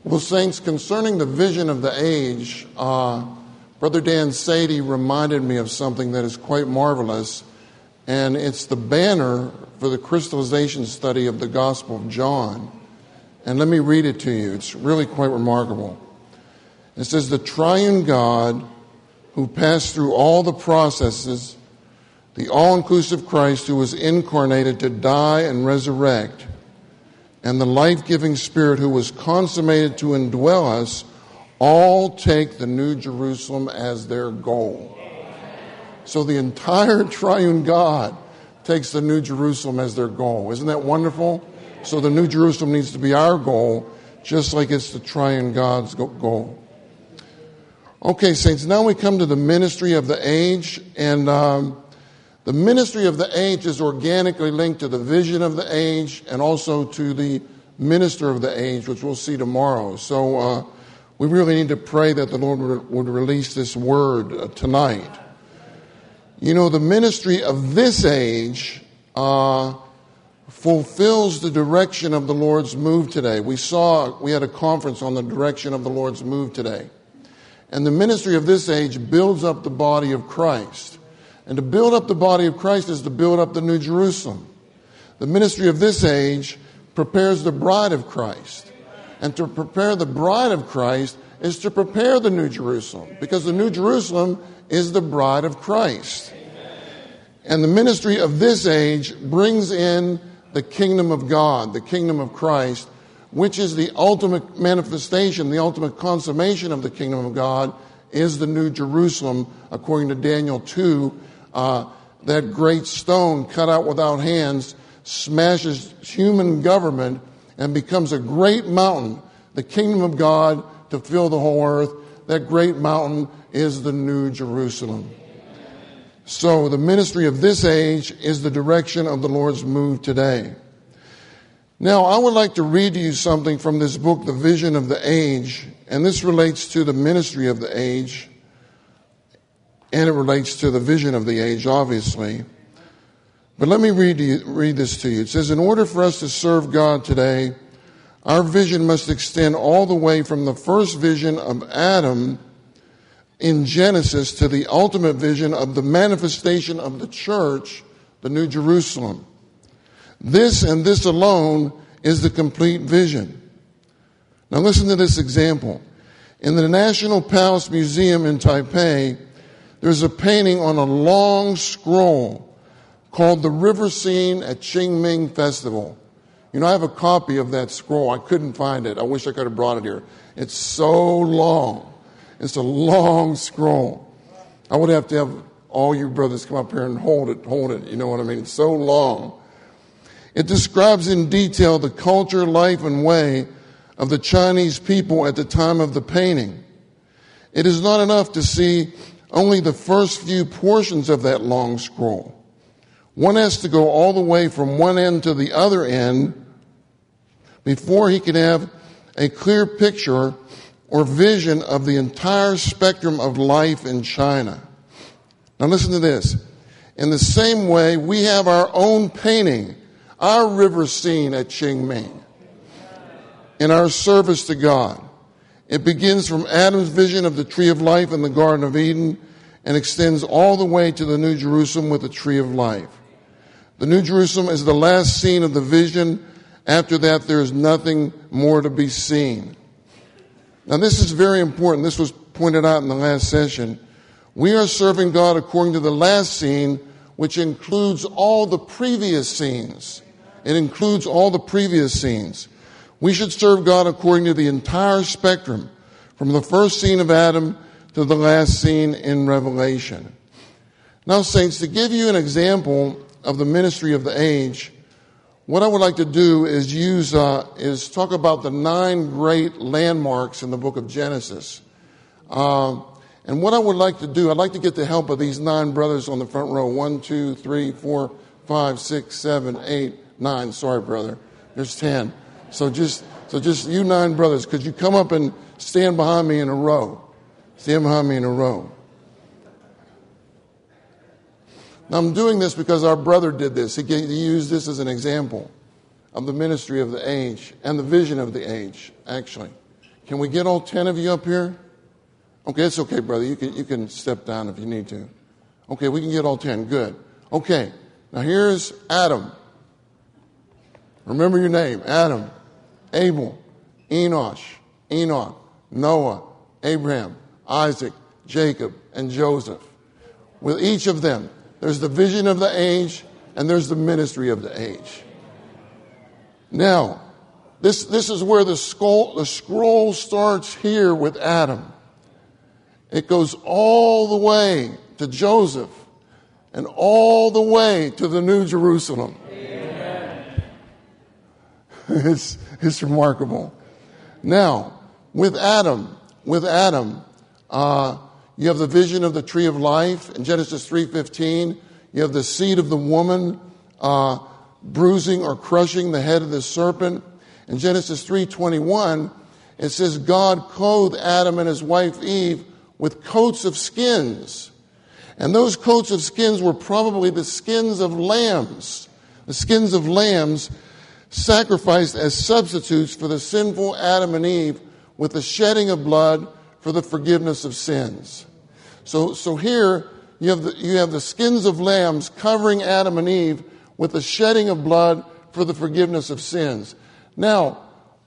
Well, saints, concerning the vision of the age, Brother Dan Sadie reminded me of something that is quite marvelous, and it's the banner for the crystallization study of the Gospel of John. And let me read it to you. It's really quite remarkable. It says, "The triune God who passed through all the processes, the all-inclusive Christ who was incarnated to die and resurrect, and the life-giving Spirit who was consummated to indwell us, all take the New Jerusalem as their goal." So the entire triune God takes the New Jerusalem as their goal. Isn't that wonderful? So the New Jerusalem needs to be our goal, just like it's the triune God's goal. Okay, saints, now we come to the ministry of the age, and the ministry of the age is organically linked to the vision of the age and also to the minister of the age, which we'll see tomorrow. So we really need to pray that the Lord would release this word tonight. You know, the ministry of this age fulfills the direction of the Lord's move today. We had a conference on the direction of the Lord's move today. And the ministry of this age builds up the body of Christ. And to build up the body of Christ is to build up the New Jerusalem. The ministry of this age prepares the bride of Christ. And to prepare the bride of Christ is to prepare the New Jerusalem, because the New Jerusalem is the bride of Christ. And the ministry of this age brings in the kingdom of God, the kingdom of Christ, which is the ultimate manifestation, the ultimate consummation of the kingdom of God, is the New Jerusalem, according to Daniel 2. That great stone cut out without hands smashes human government and becomes a great mountain, the kingdom of God to fill the whole earth. That great mountain is the New Jerusalem. So the ministry of this age is the direction of the Lord's move today. Now, I would like to read to you something from this book, The Vision of the Age, and this relates to the ministry of the age, and it relates to the vision of the age, obviously. But let me read this to you. It says, "In order for us to serve God today, our vision must extend all the way from the first vision of Adam in Genesis to the ultimate vision of the manifestation of the church, the New Jerusalem. This and this alone is the complete vision." Now listen to this example. In the National Palace Museum in Taipei, there's a painting on a long scroll called The River Scene at Qingming Festival. You know, I have a copy of that scroll. I couldn't find it. I wish I could have brought it here. It's so long. It's a long scroll. I would have to have all you brothers come up here and hold it. You know what I mean? It's so long. It describes in detail the culture, life, and way of the Chinese people at the time of the painting. It is not enough to see only the first few portions of that long scroll. One has to go all the way from one end to the other end before he can have a clear picture or vision of the entire spectrum of life in China. Now listen to this. In the same way, we have our own painting, our river scene at Qingming, in our service to God. It begins from Adam's vision of the tree of life in the Garden of Eden and extends all the way to the New Jerusalem with the tree of life. The New Jerusalem is the last scene of the vision. After that, there is nothing more to be seen. Now, this is very important. This was pointed out in the last session. We are serving God according to the last scene, which includes all the previous scenes. It includes all the previous scenes. We should serve God according to the entire spectrum, from the first scene of Adam to the last scene in Revelation. Now, saints, to give you an example of the ministry of the age, what I would like to do is talk about the 9 great landmarks in the book of Genesis. And what I would like to do, I'd like to get the help of these 9 brothers on the front row. 1, 2, 3, 4, 5, 6, 7, 8, 9. Sorry, brother. There's 10. So just you 9 brothers, could you come up and stand behind me in a row? Stand behind me in a row. Now, I'm doing this because our brother did this. He used this as an example of the ministry of the age and the vision of the age, actually. Can we get all 10 of you up here? Okay, it's okay, brother. You can step down if you need to. Okay, we can get all 10. Good. Okay, now here's Adam. Remember your name. Adam, Abel, Enosh, Enoch, Noah, Abraham, Isaac, Jacob, and Joseph. With each of them, there's the vision of the age and there's the ministry of the age. Now, this is where the scroll starts here with Adam. It goes all the way to Joseph and all the way to the New Jerusalem. Amen. It's remarkable. Now, with Adam, you have the vision of the tree of life in Genesis 3:15. You have the seed of the woman bruising or crushing the head of the serpent. In Genesis 3:21, it says God clothed Adam and his wife Eve with coats of skins. And those coats of skins were probably the skins of lambs. The skins of lambs sacrificed as substitutes for the sinful Adam and Eve with the shedding of blood for the forgiveness of sins. So here you have the skins of lambs covering Adam and Eve with the shedding of blood for the forgiveness of sins. Now,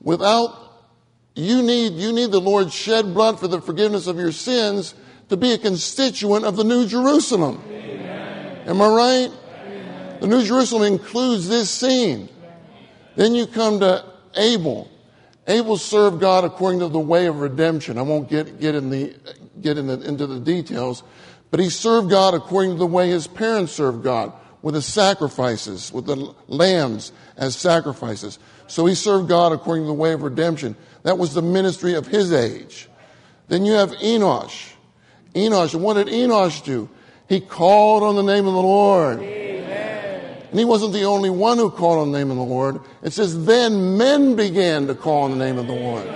you need the Lord shed blood for the forgiveness of your sins to be a constituent of the New Jerusalem. Amen. Am I right? Amen. The New Jerusalem includes this scene. Then you come to Abel. Abel served God according to the way of redemption. I won't get into the details, but he served God according to the way his parents served God, with the sacrifices, with the lambs as sacrifices. So he served God according to the way of redemption. That was the ministry of his age. Then you have Enosh. Enosh, and what did Enosh do? He called on the name of the Lord. Amen. And he wasn't the only one who called on the name of the Lord. It says, then men began to call on the name of the Lord.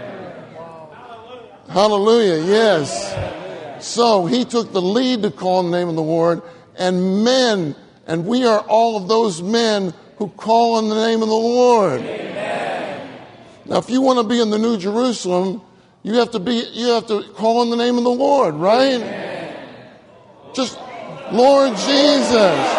Hallelujah, yes. So he took the lead to call on the name of the Lord, and men, and we are all of those men who call on the name of the Lord. Amen. Now, if you want to be in the New Jerusalem, you have to call on the name of the Lord, right? Amen. Just, Lord Jesus.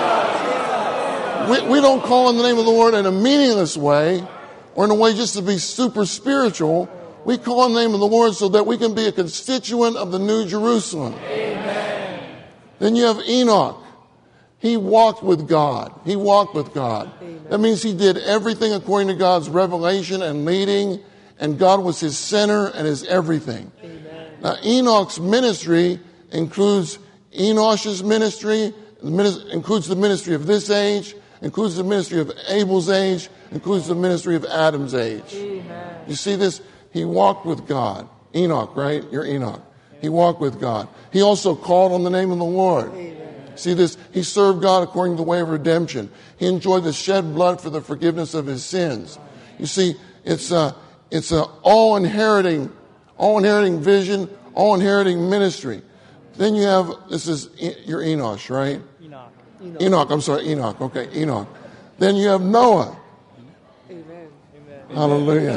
We don't call on the name of the Lord in a meaningless way or in a way just to be super spiritual. We call on the name of the Lord so that we can be a constituent of the New Jerusalem. Amen. Then you have Enoch. He walked with God. He walked with God. Amen. That means he did everything according to God's revelation and leading, and God was his center and his everything. Amen. Now, Enoch's ministry includes Enosh's ministry, includes the ministry of this age, includes the ministry of Abel's age, includes the ministry of Adam's age. Amen. You see this? He walked with God. Enoch, right? You're Enoch. He walked with God. He also called on the name of the Lord. Amen. See this? He served God according to the way of redemption. He enjoyed the shed blood for the forgiveness of his sins. You see, it's a all inheriting vision, all inheriting ministry. Then you have, you're Enosh, right? Enoch, I'm sorry, Enoch. Okay, Enoch. Then you have Noah. Amen. Hallelujah.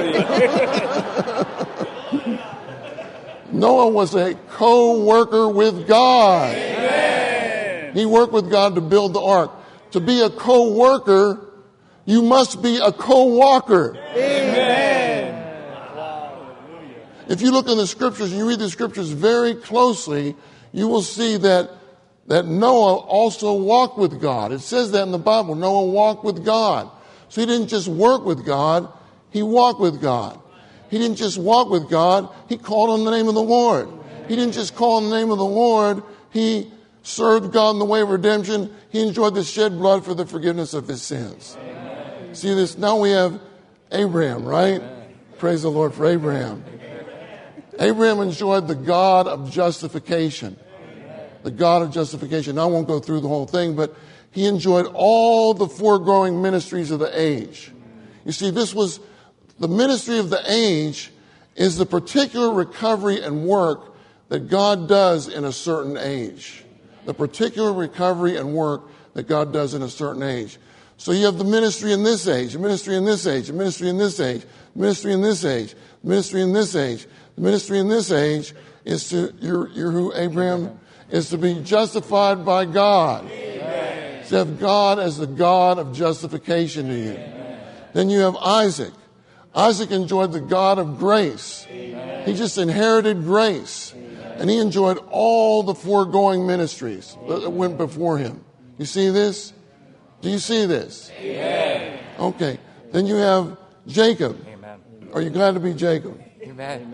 Noah was a co-worker with God. Amen. He worked with God to build the ark. To be a co-worker, you must be a co-walker. Amen. If you look in the scriptures and you read the scriptures very closely, you will see that Noah also walked with God. It says that in the Bible. Noah walked with God. So he didn't just work with God, he walked with God. He didn't just walk with God, he called on the name of the Lord. He didn't just call on the name of the Lord, he served God in the way of redemption. He enjoyed the shed blood for the forgiveness of his sins. Amen. See this? Now we have Abraham, right? Amen. Praise the Lord for Abraham. Abraham enjoyed the God of justification. The God of justification. I won't go through the whole thing, but he enjoyed all the foregoing ministries of the age. You see, this was the ministry of the age is the particular recovery and work that God does in a certain age. The particular recovery and work that God does in a certain age. So you have the ministry in this age, the ministry in this age, the ministry in this age, the ministry in this age, the ministry in this age. The ministry in this age is to, you're who, Abraham? Is to be justified by God. Amen. To have God as the God of justification to you. Amen. Then you have Isaac. Isaac enjoyed the God of grace. Amen. He just inherited grace. Amen. And he enjoyed all the foregoing ministries that went before him. You see this? Do you see this? Amen. Okay. Then you have Jacob. Amen. Are you glad to be Jacob? Amen.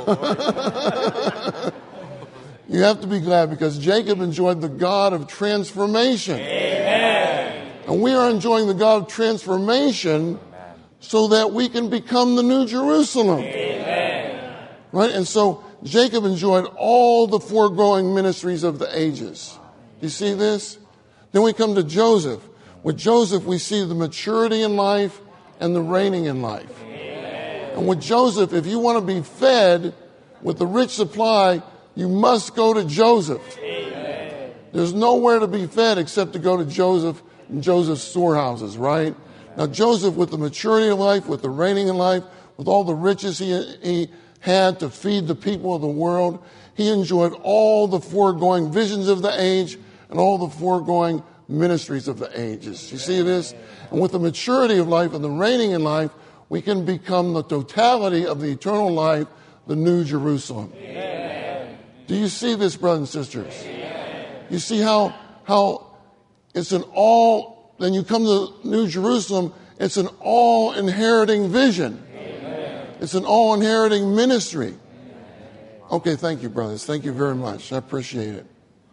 You have to be glad because Jacob enjoyed the God of transformation. Amen. And we are enjoying the God of transformation so that we can become the New Jerusalem. Amen. Right? And so Jacob enjoyed all the foregoing ministries of the ages. You see this? Then we come to Joseph. With Joseph, we see the maturity in life and the reigning in life. And with Joseph, if you want to be fed with the rich supply, you must go to Joseph. Amen. There's nowhere to be fed except to go to Joseph and Joseph's storehouses, right? Now, Joseph, with the maturity of life, with the reigning in life, with all the riches he had to feed the people of the world, he enjoyed all the foregoing visions of the age and all the foregoing ministries of the ages. You see this? And with the maturity of life and the reigning in life, we can become the totality of the eternal life, the New Jerusalem. Amen. Do you see this, brothers and sisters? Amen. You see how it's an all, then you come to New Jerusalem, it's an all-inheriting vision. Amen. It's an all-inheriting ministry. Okay, thank you, brothers. Thank you very much. I appreciate it.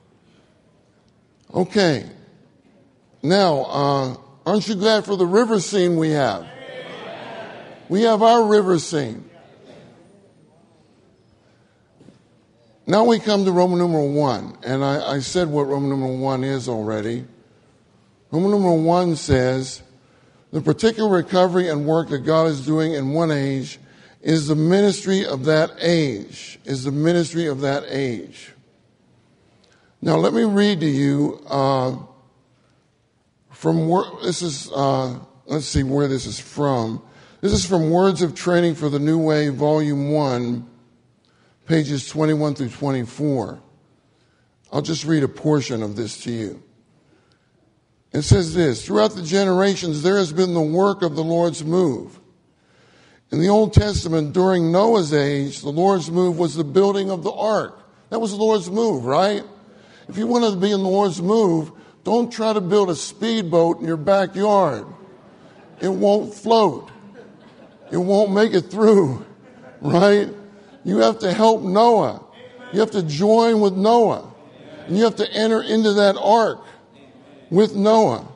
Okay. Now, aren't you glad for the river scene we have? We have our river scene. Now we come to Roman numeral 1. And I said what Roman numeral 1 is already. Roman numeral 1 says, the particular recovery and work that God is doing in one age is the ministry of that age. Is the ministry of that age. Now let me read to you from where this is. Let's see where this is from. This is from Words of Training for the New Way, Volume 1, pages 21 through 24. I'll just read a portion of this to you. It says this, throughout the generations there has been the work of the Lord's move. In the Old Testament, during Noah's age, the Lord's move was the building of the ark. That was the Lord's move, right? If you want to be in the Lord's move, don't try to build a speedboat in your backyard. It won't float. It won't make it through, right? You have to help Noah. You have to join with Noah. And you have to enter into that ark with Noah.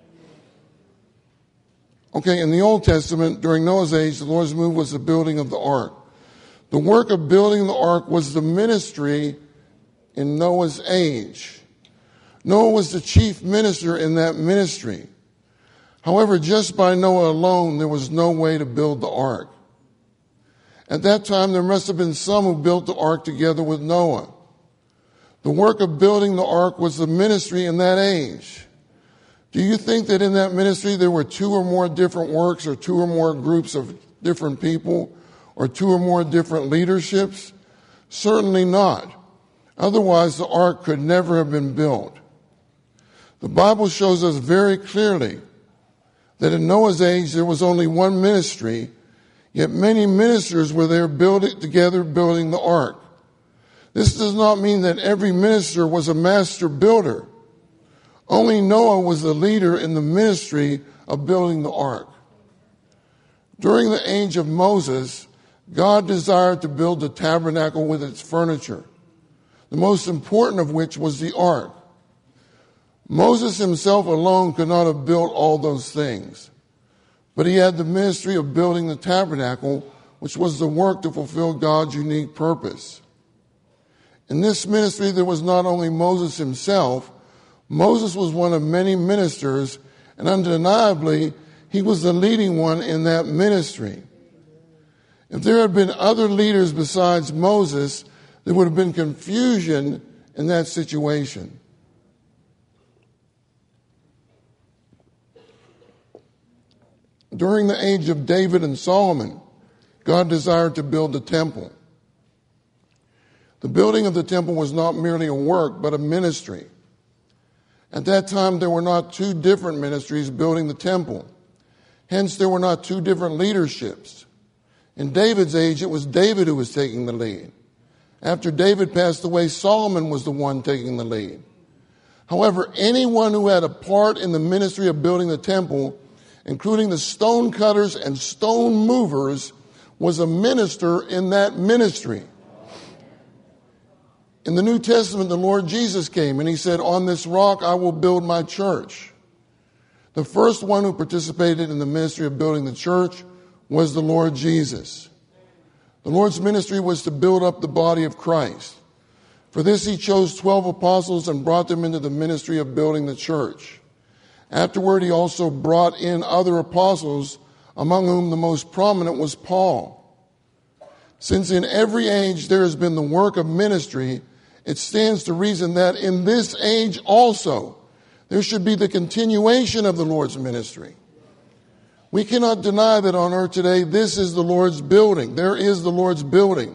Okay, in the Old Testament, during Noah's age, the Lord's move was the building of the ark. The work of building the ark was the ministry in Noah's age. Noah was the chief minister in that ministry. However, just by Noah alone, there was no way to build the ark. At that time, there must have been some who built the ark together with Noah. The work of building the ark was the ministry in that age. Do you think that in that ministry there were 2 or more different works or 2 or more groups of different people or 2 or more different leaderships? Certainly not. Otherwise, the ark could never have been built. The Bible shows us very clearly that in Noah's age there was only one ministry, yet many ministers were there together building the ark. This does not mean that every minister was a master builder. Only Noah was the leader in the ministry of building the ark. During the age of Moses, God desired to build the tabernacle with its furniture, the most important of which was the ark. Moses himself alone could not have built all those things, but he had the ministry of building the tabernacle, which was the work to fulfill God's unique purpose. In this ministry, there was not only Moses himself. Moses was one of many ministers, and undeniably, he was the leading one in that ministry. If there had been other leaders besides Moses, there would have been confusion in that situation. during the age of David and Solomon, God desired to build the temple. The building of the temple was not merely a work, but a ministry. At that time, there were not two different ministries building the temple. Hence, there were not two different leaderships. In David's age, it was David who was taking the lead. After David passed away, Solomon was the one taking the lead. However, anyone who had a part in the ministry of building the temple, including the stone cutters and stone movers, was a minister in that ministry. In the New Testament, the Lord Jesus came and he said, "On this rock I will build my church." The first one who participated in the ministry of building the church was the Lord Jesus. The Lord's ministry was to build up the body of Christ. For this he chose 12 apostles and brought them into the ministry of building the church. Afterward, he also brought in other apostles, among whom the most prominent was Paul. Since in every age there has been the work of ministry, it stands to reason that in this age also there should be the continuation of the Lord's ministry. We cannot deny that on earth today, this is the Lord's building. There is the Lord's building.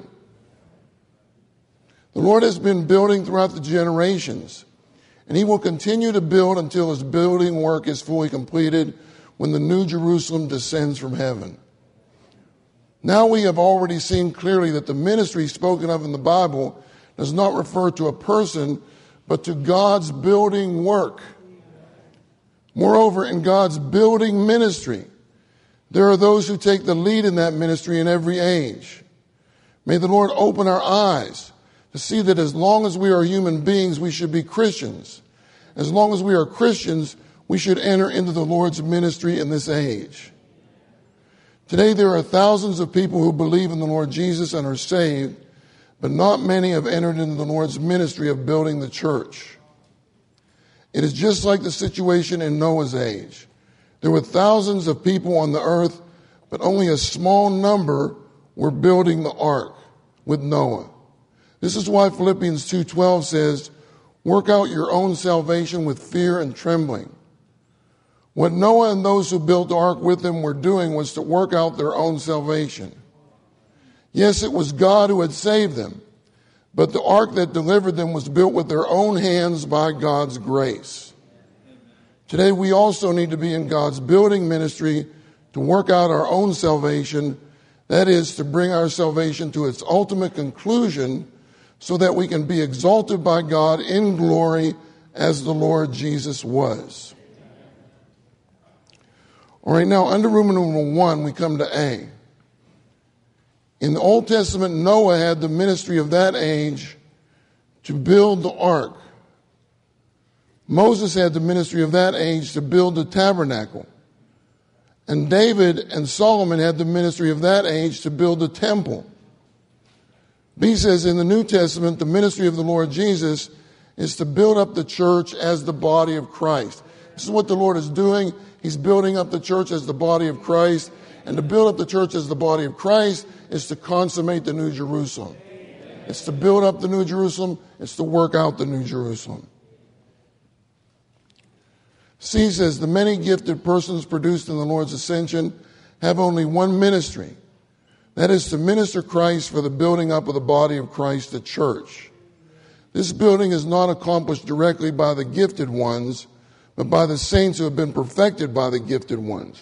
The Lord has been building throughout the generations, and he will continue to build until his building work is fully completed when the New Jerusalem descends from heaven. Now we have already seen clearly that the ministry spoken of in the Bible does not refer to a person, but to God's building work. Moreover, in God's building ministry, there are those who take the lead in that ministry in every age. May the Lord open our eyes to see that as long as we are human beings, we should be Christians. As long as we are Christians, we should enter into the Lord's ministry in this age. Today, there are thousands of people who believe in the Lord Jesus and are saved, but not many have entered into the Lord's ministry of building the church. It is just like the situation in Noah's age. There were thousands of people on the earth, but only a small number were building the ark with Noah. This is why Philippians 2:12 says, "Work out your own salvation with fear and trembling." What Noah and those who built the ark with him were doing was to work out their own salvation. Yes, it was God who had saved them, but the ark that delivered them was built with their own hands by God's grace. Today, we also need to be in God's building ministry to work out our own salvation, that is, to bring our salvation to its ultimate conclusion so that we can be exalted by God in glory as the Lord Jesus was. All right, now under Roman numeral 1, we come to A. In the Old Testament, Noah had the ministry of that age to build the ark. Moses had the ministry of that age to build the tabernacle. And David and Solomon had the ministry of that age to build the temple. B says in the New Testament, the ministry of the Lord Jesus is to build up the church as the body of Christ. This is what the Lord is doing. He's building up the church as the body of Christ. And to build up the church as the body of Christ is to consummate the New Jerusalem. It's to build up the New Jerusalem. It's to work out the New Jerusalem. C says the many gifted persons produced in the Lord's ascension have only one ministry. That is to minister Christ for the building up of the body of Christ, the church. This building is not accomplished directly by the gifted ones, but by the saints who have been perfected by the gifted ones.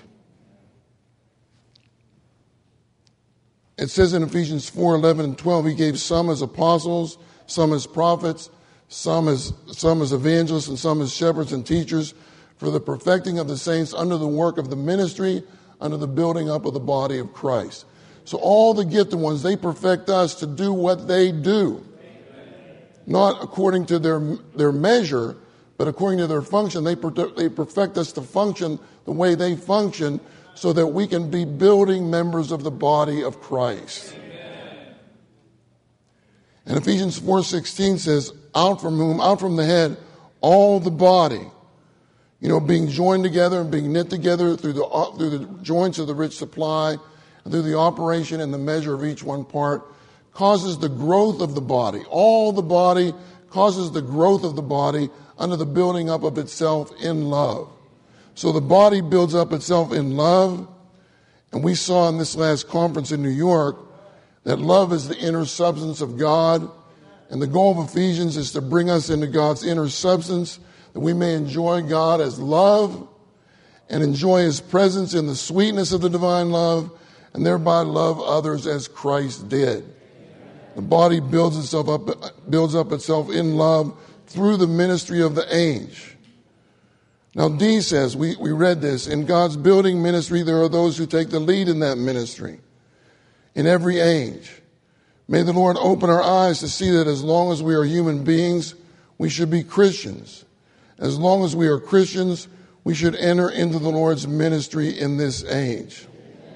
It says in Ephesians 4:11 and 12, he gave some as apostles, some as prophets, some as evangelists, and some as shepherds and teachers for the perfecting of the saints under the work of the ministry, under the building up of the body of Christ. So all the gifted ones, they perfect us to do what they do. Not according to their measure, but according to their function. They perfect us to function the way they function so that we can be building members of the body of Christ. And Ephesians 4:16 says, out from the head, all the body, being joined together and being knit together through the joints of the rich supply, and through the operation and the measure of each one part, causes the growth of the body. All the body causes the growth of the body under the building up of itself in love. So the body builds up itself in love And we saw in this last conference in New York that love is the inner substance of God. And the goal of Ephesians is to bring us into God's inner substance, that we may enjoy God as love and enjoy his presence in the sweetness of the divine love, and thereby love others as Christ did. The body builds up itself in love through the ministry of the age. Now D says, we read this, in God's building ministry there are those who take the lead in that ministry in every age. May the Lord open our eyes to see that as long as we are human beings, we should be Christians. As long as we are Christians, we should enter into the Lord's ministry in this age.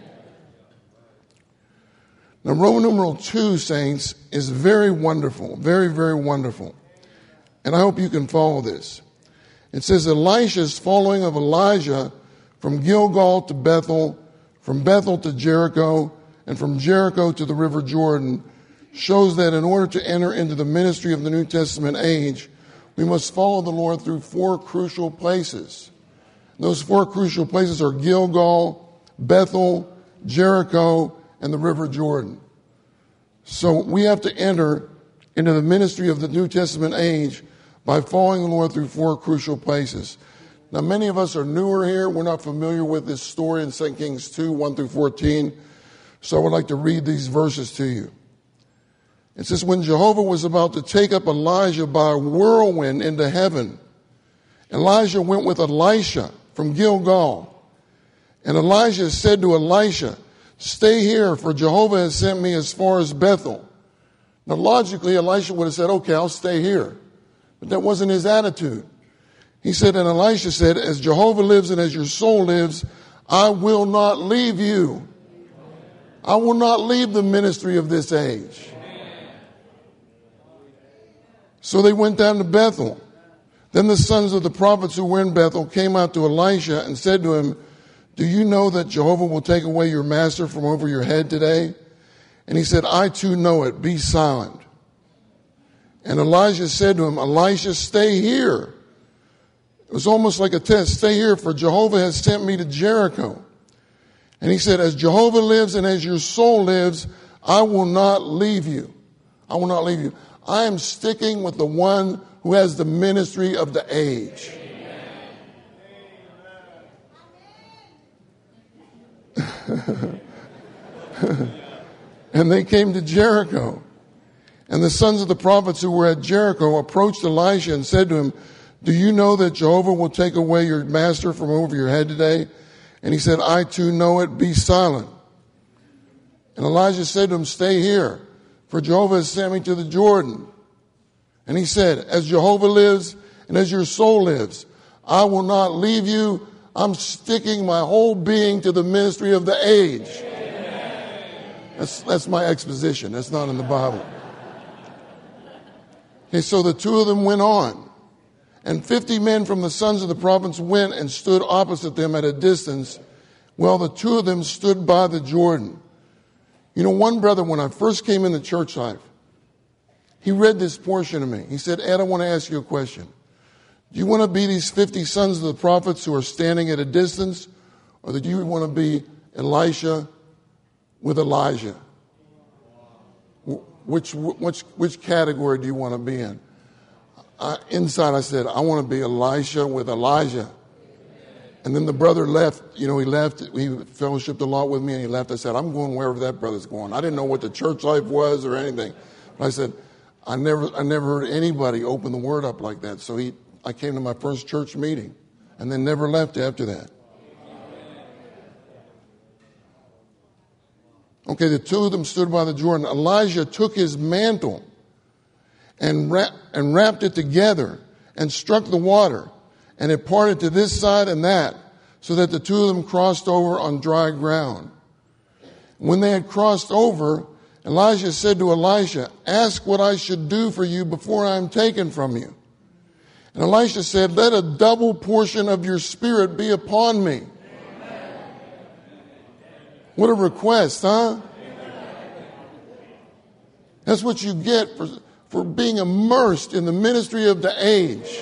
Now, Roman numeral 2, saints, is very wonderful, very, very wonderful. And I hope you can follow this. It says Elisha's following of Elijah from Gilgal to Bethel, from Bethel to Jericho, and from Jericho to the River Jordan shows that in order to enter into the ministry of the New Testament age, we must follow the Lord through 4 crucial places. Those 4 crucial places are Gilgal, Bethel, Jericho, and the River Jordan. So we have to enter into the ministry of the New Testament age by following the Lord through 4 crucial places. Now, many of us are newer here. We're not familiar with this story in 2 Kings 2, 1 through 14. So I would like to read these verses to you. It says, when Jehovah was about to take up Elijah by a whirlwind into heaven, Elijah went with Elisha from Gilgal. And Elijah said to Elisha, stay here, for Jehovah has sent me as far as Bethel. Now, logically, Elisha would have said, okay, I'll stay here. But that wasn't his attitude. He said, and Elisha said, as Jehovah lives and as your soul lives, I will not leave you. I will not leave the ministry of this age. So they went down to Bethel. Then the sons of the prophets who were in Bethel came out to Elisha and said to him, do you know that Jehovah will take away your master from over your head today? And he said, I too know it. Be silent. And Elijah said to him, Elisha, stay here. It was almost like a test. Stay here, for Jehovah has sent me to Jericho. And he said, as Jehovah lives and as your soul lives, I will not leave you. I will not leave you. I am sticking with the one who has the ministry of the age. And they came to Jericho. And the sons of the prophets who were at Jericho approached Elisha and said to him, do you know that Jehovah will take away your master from over your head today? And he said, I too know it. Be silent. And Elijah said to him, stay here, for Jehovah has sent me to the Jordan. And he said, as Jehovah lives and as your soul lives, I will not leave you. I'm sticking my whole being to the ministry of the age. That's my exposition. That's not in the Bible. Okay, so the 2 of them went on. And 50 men from the sons of the province went and stood opposite them at a distance, while the 2 of them stood by the Jordan. You know, one brother, when I first came into church life, he read this portion to me. He said, Ed, I want to ask you a question. Do you want to be these 50 sons of the prophets who are standing at a distance, or do you want to be Elisha with Elijah? Which category do you want to be in? Inside I said, I want to be Elisha with Elijah. And then the brother left. You know, he left. He fellowshiped a lot with me, and he left. I said, I'm going wherever that brother's going. I didn't know what the church life was or anything. But I said, I never heard anybody open the word up like that. So I came to my first church meeting and then never left after that. Okay, the 2 of them stood by the Jordan. Elijah took his mantle and wrapped it together and struck the water, and it parted to this side and that, so that the 2 of them crossed over on dry ground. When they had crossed over, Elijah said to Elisha, ask what I should do for you before I am taken from you. And Elisha said, let a double portion of your spirit be upon me. What a request, huh? That's what you get for being immersed in the ministry of the age.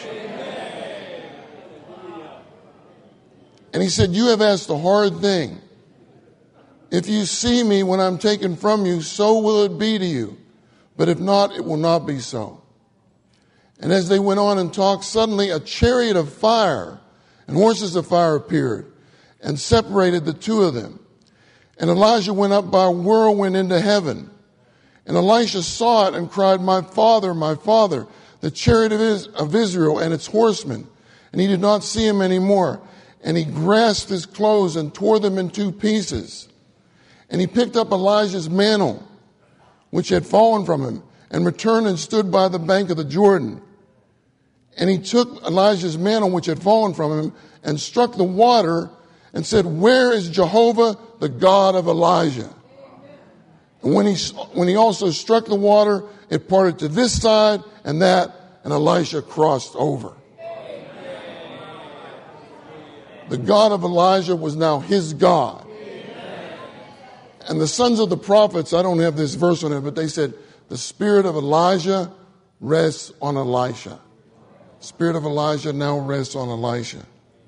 And he said, you have asked a hard thing. If you see me when I'm taken from you, so will it be to you. But if not, it will not be so. And as they went on and talked, suddenly a chariot of fire and horses of fire appeared and separated the two of them. And Elijah went up by a whirlwind into heaven. And Elisha saw it and cried, my father, the chariot of Israel and its horsemen. And he did not see him anymore. And he grasped his clothes and tore them in two pieces. And he picked up Elijah's mantle, which had fallen from him, and returned and stood by the bank of the Jordan. And he took Elijah's mantle, which had fallen from him, and struck the water and said, where is Jehovah, the God of Elijah? And when he also struck the water, it parted to this side and that, and Elisha crossed over. The God of Elijah was now his God. And the sons of the prophets, I don't have this verse on it, but they said, the spirit of Elijah rests on Elisha. Spirit of Elijah now rests on Elisha.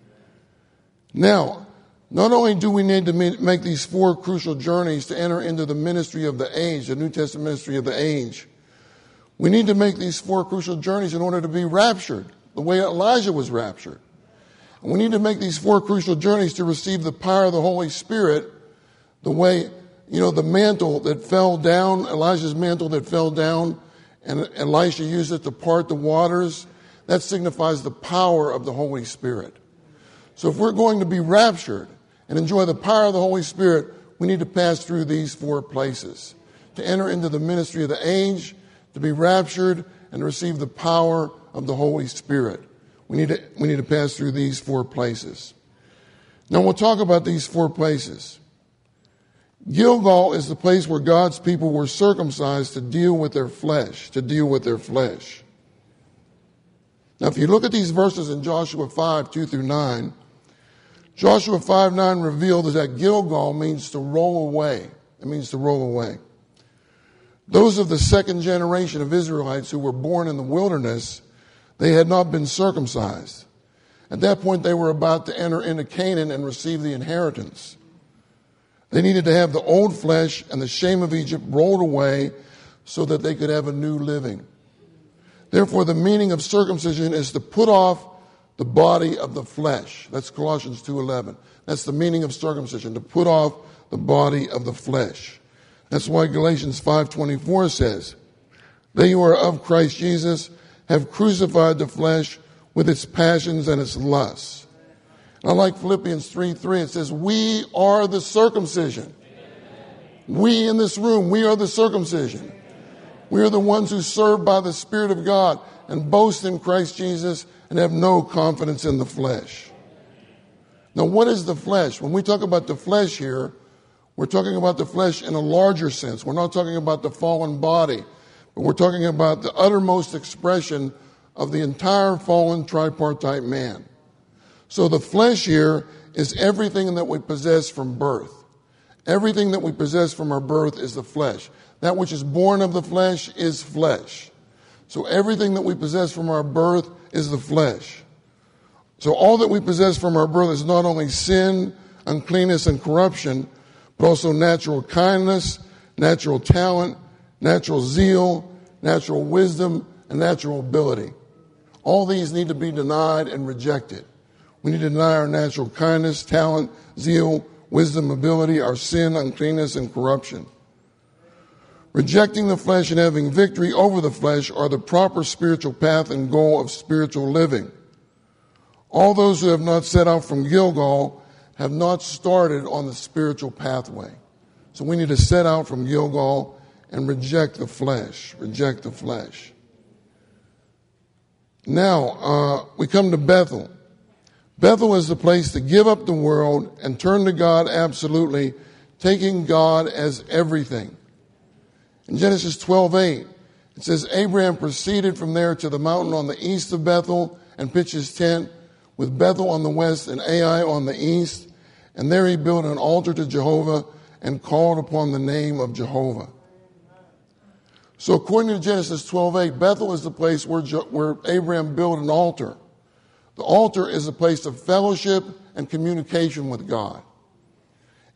Now, not only do we need to make these four crucial journeys to enter into the ministry of the age, the New Testament ministry of the age, we need to make these four crucial journeys in order to be raptured, the way Elijah was raptured. And we need to make these four crucial journeys to receive the power of the Holy Spirit, the way, the mantle that fell down, Elijah's mantle that fell down, and Elisha used it to part the waters. That signifies the power of the Holy Spirit. So if we're going to be raptured and enjoy the power of the Holy Spirit, we need to pass through these four places. To enter into the ministry of the age, to be raptured, and to receive the power of the Holy Spirit. We need to pass through these four places. Now we'll talk about these four places. Gilgal is the place where God's people were circumcised to deal with their flesh, Now, if you look at these verses in Joshua 5, 2 through 9, Joshua 5, 9 revealed that Gilgal means to roll away. It means to roll away. Those of the second generation of Israelites who were born in the wilderness, they had not been circumcised. At that point, they were about to enter into Canaan and receive the inheritance. They needed to have the old flesh and the shame of Egypt rolled away so that they could have a new living. Therefore, the meaning of circumcision is to put off the body of the flesh. That's Colossians 2:11. That's the meaning of circumcision, to put off the body of the flesh. That's why Galatians 5:24 says, they who are of Christ Jesus have crucified the flesh with its passions and its lusts. I like Philippians 3:3. It says, we are the circumcision. We in this room, we are the circumcision. We are the ones who serve by the Spirit of God and boast in Christ Jesus and have no confidence in the flesh. Now, what is the flesh? When we talk about the flesh here, we're talking about the flesh in a larger sense. We're not talking about the fallen body, but we're talking about the uttermost expression of the entire fallen tripartite man. So the flesh here is everything that we possess from birth. Everything that we possess from our birth is the flesh. That which is born of the flesh is flesh. So everything that we possess from our birth is the flesh. So all that we possess from our birth is not only sin, uncleanness, and corruption, but also natural kindness, natural talent, natural zeal, natural wisdom, and natural ability. All these need to be denied and rejected. We need to deny our natural kindness, talent, zeal, wisdom, ability, our sin, uncleanness, and corruption. Rejecting the flesh and having victory over the flesh are the proper spiritual path and goal of spiritual living. All those who have not set out from Gilgal have not started on the spiritual pathway. So we need to set out from Gilgal and reject the flesh. Reject the flesh. Now, we come to Bethel. Bethel is the place to give up the world and turn to God absolutely, taking God as everything. In Genesis 12:8, it says, Abraham proceeded from there to the mountain on the east of Bethel and pitched his tent, with Bethel on the west and Ai on the east. And there he built an altar to Jehovah and called upon the name of Jehovah. So according to Genesis 12:8, Bethel is the place where Abraham built an altar. The altar is a place of fellowship and communication with God.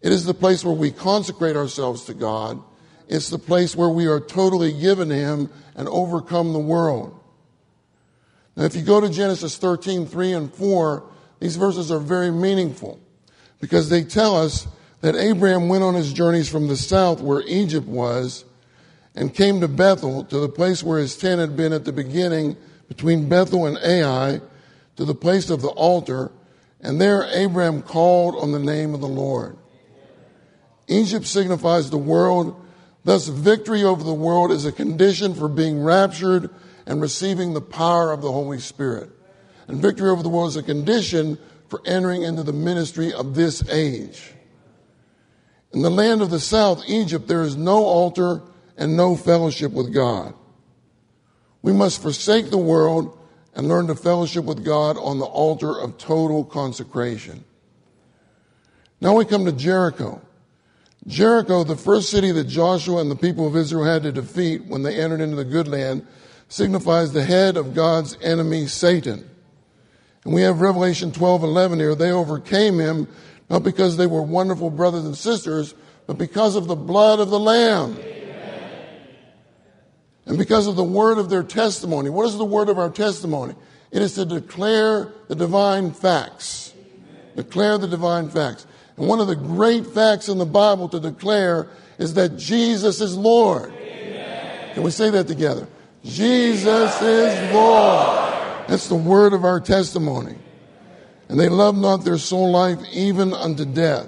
It is the place where we consecrate ourselves to God. It's the place where we are totally given to Him and overcome the world. Now, if you go to Genesis 13, 3 and 4, these verses are very meaningful because they tell us that Abraham went on his journeys from the south where Egypt was and came to Bethel, to the place where his tent had been at the beginning between Bethel and Ai, to the place of the altar, and there Abraham called on the name of the Lord. Egypt signifies the world. Thus, victory over the world is a condition for being raptured and receiving the power of the Holy Spirit. And victory over the world is a condition for entering into the ministry of this age. In the land of the south, Egypt, there is no altar and no fellowship with God. We must forsake the world and learn to fellowship with God on the altar of total consecration. Now we come to Jericho. Jericho, the first city that Joshua and the people of Israel had to defeat when they entered into the good land, signifies the head of God's enemy, Satan. And we have Revelation 12:11 here. They overcame him, not because they were wonderful brothers and sisters, but because of the blood of the Lamb. Amen. And because of the word of their testimony. What is the word of our testimony? It is to declare the divine facts. Amen. Declare the divine facts. And one of the great facts in the Bible to declare is that Jesus is Lord. Amen. Can we say that together? Jesus is Lord. That's the word of our testimony. And they loved not their soul life even unto death.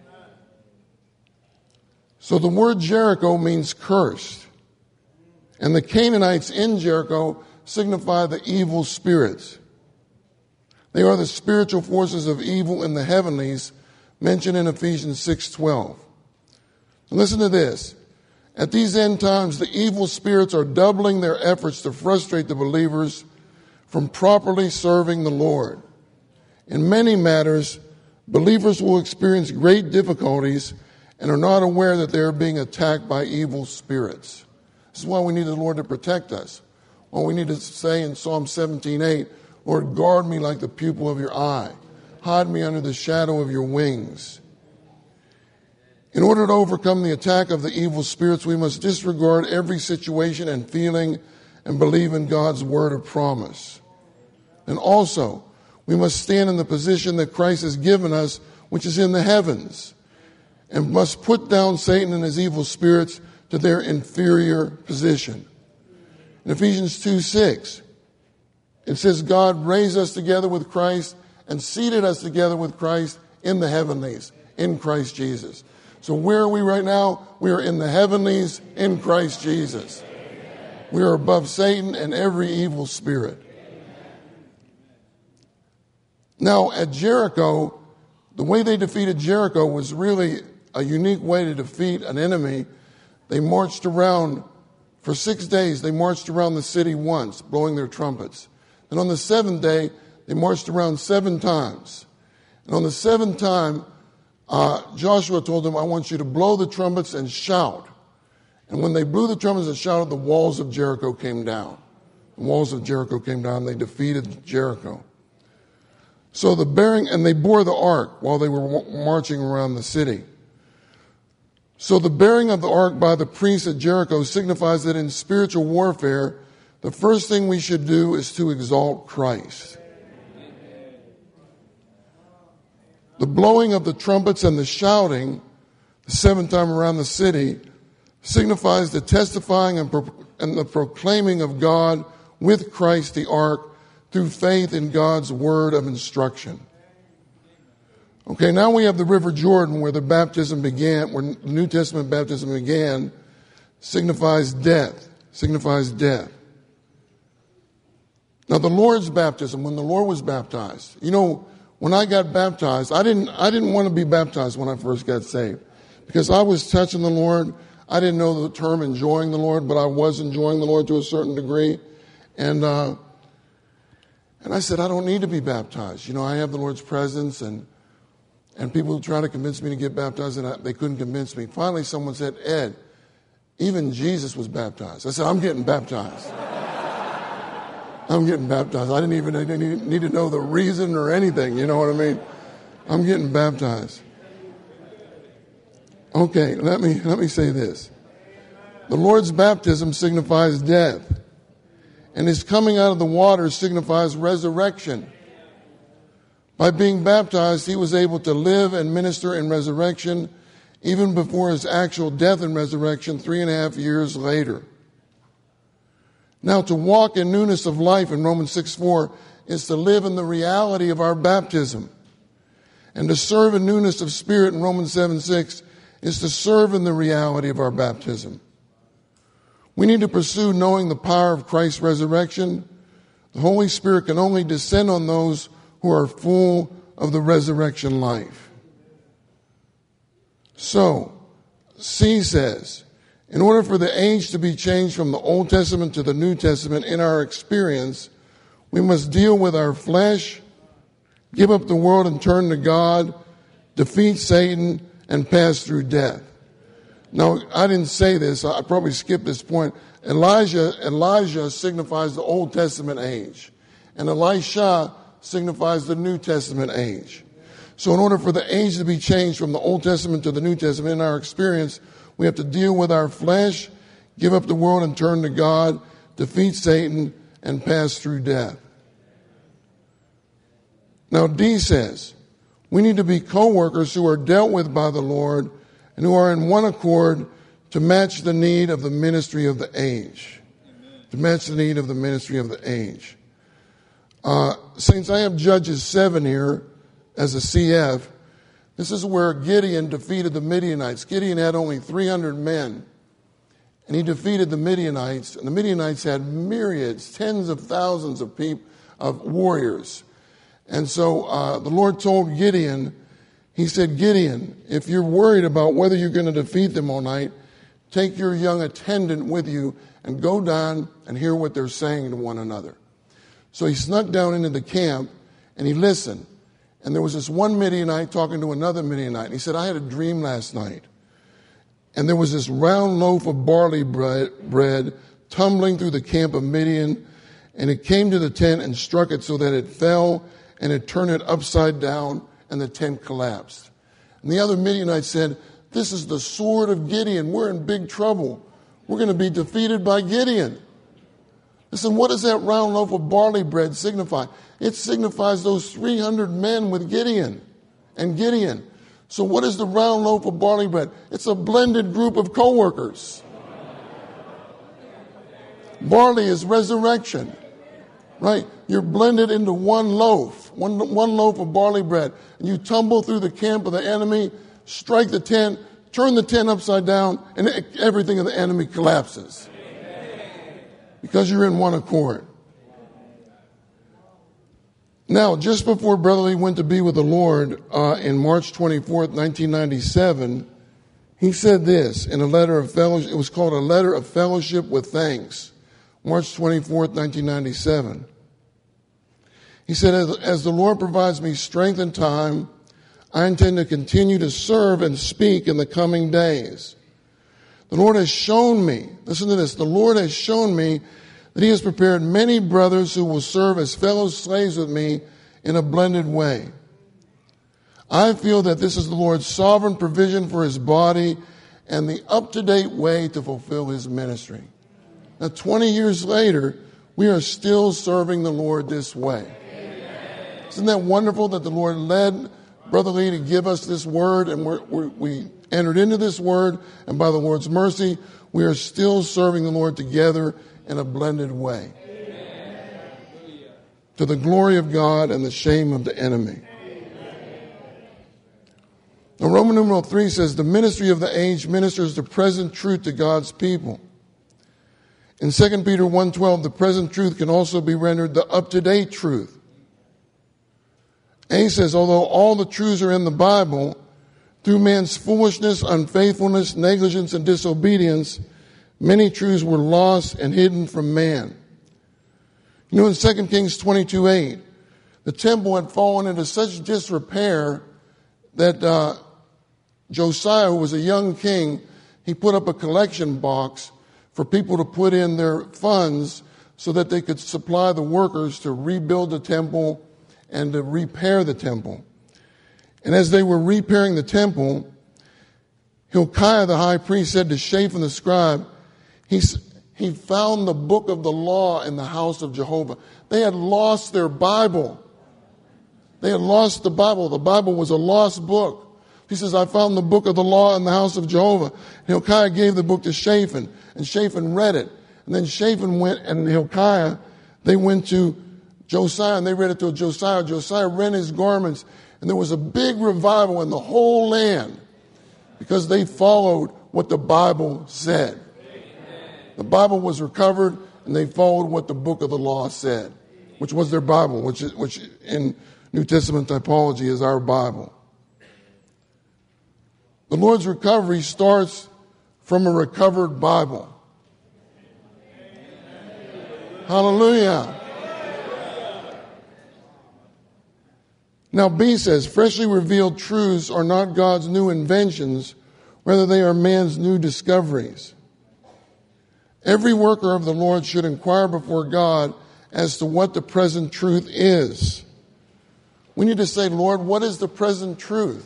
So the word Jericho means cursed. And the Canaanites in Jericho signify the evil spirits. They are the spiritual forces of evil in the heavenlies mentioned in Ephesians 6:12. And listen to this. At these end times, the evil spirits are doubling their efforts to frustrate the believers from properly serving the Lord. In many matters, believers will experience great difficulties and are not aware that they are being attacked by evil spirits. This is why we need the Lord to protect us. Why we need to say in Psalm 17:8, Lord, guard me like the pupil of your eye. Hide me under the shadow of your wings. In order to overcome the attack of the evil spirits, we must disregard every situation and feeling and believe in God's word of promise. And also, we must stand in the position that Christ has given us, which is in the heavens, and must put down Satan and his evil spirits to their inferior position. In Ephesians 2:6, it says, God raised us together with Christ and seated us together with Christ in the heavenlies, in Christ Jesus. So where are we right now? We are in the heavenlies in Christ Jesus. We are above Satan and every evil spirit. Now, at Jericho, the way they defeated Jericho was really a unique way to defeat an enemy. They marched around for 6 days. They marched around the city once, blowing their trumpets. And on the seventh day, they marched around 7 times. And on the 7th time, Joshua told them, I want you to blow the trumpets and shout. And when they blew the trumpets and shouted, the walls of Jericho came down. The walls of Jericho came down. They defeated Jericho. So they bore the ark while they were marching around the city. So the bearing of the ark by the priests at Jericho signifies that in spiritual warfare, the first thing we should do is to exalt Christ. The blowing of the trumpets and the shouting, the 7th time around the city, signifies the testifying and the proclaiming of God with Christ the ark through faith in God's word of instruction. Okay, now we have the River Jordan where the baptism began, where the New Testament baptism began, signifies death. Now the Lord's baptism, when the Lord was baptized, when I got baptized, I didn't want to be baptized when I first got saved because I was touching the Lord. I didn't know the term enjoying the Lord, but I was enjoying the Lord to a certain degree. And I said, I don't need to be baptized. I have the Lord's presence and people try to convince me to get baptized and they couldn't convince me. Finally, someone said, Ed, even Jesus was baptized. I said, I'm getting baptized. I'm getting baptized. I didn't even need to know the reason or anything. You know what I mean? I'm getting baptized. Okay, let me say this. The Lord's baptism signifies death, and his coming out of the water signifies resurrection. By being baptized, he was able to live and minister in resurrection even before his actual death and resurrection 3.5 years later. Now, to walk in newness of life in Romans 6:4 is to live in the reality of our baptism. And to serve in newness of spirit in Romans 7:6 is to serve in the reality of our baptism. We need to pursue knowing the power of Christ's resurrection. The Holy Spirit can only descend on those who are full of the resurrection life. So, C says, in order for the age to be changed from the Old Testament to the New Testament in our experience, we must deal with our flesh, give up the world and turn to God, defeat Satan, and pass through death. Now, I didn't say this. I probably skipped this point. Elijah signifies the Old Testament age, and Elisha signifies the New Testament age. So in order for the age to be changed from the Old Testament to the New Testament in our experience, we have to deal with our flesh, give up the world and turn to God, defeat Satan, and pass through death. Now, D says, we need to be co-workers who are dealt with by the Lord and who are in one accord to match the need of the ministry of the age. To match the need of the ministry of the age. Saints, I have Judges 7 here as a CF. This is where Gideon defeated the Midianites. Gideon had only 300 men, and he defeated the Midianites. And the Midianites had myriads, tens of thousands of warriors. And so the Lord told Gideon, he said, Gideon, if you're worried about whether you're going to defeat them all night, take your young attendant with you and go down and hear what they're saying to one another. So he snuck down into the camp and he listened. And there was this one Midianite talking to another Midianite. And he said, I had a dream last night. And there was this round loaf of barley bread tumbling through the camp of Midian. And it came to the tent and struck it so that it fell, and it turned it upside down, and the tent collapsed. And the other Midianite said, this is the sword of Gideon. We're in big trouble. We're going to be defeated by Gideon. Listen, what does that round loaf of barley bread signify? It signifies those 300 men with Gideon and Gideon. So what is the round loaf of barley bread? It's a blended group of co-workers. Barley is resurrection, right? You're blended into one loaf of barley bread. And you tumble through the camp of the enemy, strike the tent, turn the tent upside down, and everything of the enemy collapses. Because you're in one accord. Now, just before Brother Lee went to be with the Lord in March 24th, 1997, he said this in a letter of fellowship. It was called a letter of fellowship with thanks. March 24th, 1997. He said, as the Lord provides me strength and time, I intend to continue to serve and speak in the coming days. The Lord has shown me, listen to this, the Lord has shown me that he has prepared many brothers who will serve as fellow slaves with me in a blended way. I feel that this is the Lord's sovereign provision for his body and the up-to-date way to fulfill his ministry. Now, 20 years later, we are still serving the Lord this way. Amen. Isn't that wonderful that the Lord led Brother Lee to give us this word, and we entered into this word, and by the Lord's mercy, we are still serving the Lord together in a blended way. Amen. To the glory of God and the shame of the enemy. Now, Roman numeral 3 says, the ministry of the age ministers the present truth to God's people. In 2 Peter 1:12, the present truth can also be rendered the up-to-date truth. A says, although all the truths are in the Bible, through man's foolishness, unfaithfulness, negligence, and disobedience, many truths were lost and hidden from man. You know, in 2 Kings 22:8, the temple had fallen into such disrepair that Josiah, who was a young king, he put up a collection box for people to put in their funds so that they could supply the workers to rebuild the temple and to repair the temple. And as they were repairing the temple, Hilkiah the high priest said to Shaphan the scribe, he found the book of the law in the house of Jehovah. They had lost their Bible. They had lost the Bible. The Bible was a lost book. He says, I found the book of the law in the house of Jehovah. Hilkiah gave the book to Shaphan, and Shaphan read it. And then Shaphan went, and Hilkiah, they went to Josiah, and they read it to Josiah. Josiah rent his garments, and there was a big revival in the whole land because they followed what the Bible said. The Bible was recovered, and they followed what the book of the law said, which was their Bible, which in New Testament typology is our Bible. The Lord's recovery starts from a recovered Bible. Hallelujah. Now B says, freshly revealed truths are not God's new inventions, rather they are man's new discoveries. Every worker of the Lord should inquire before God as to what the present truth is. We need to say, Lord, what is the present truth?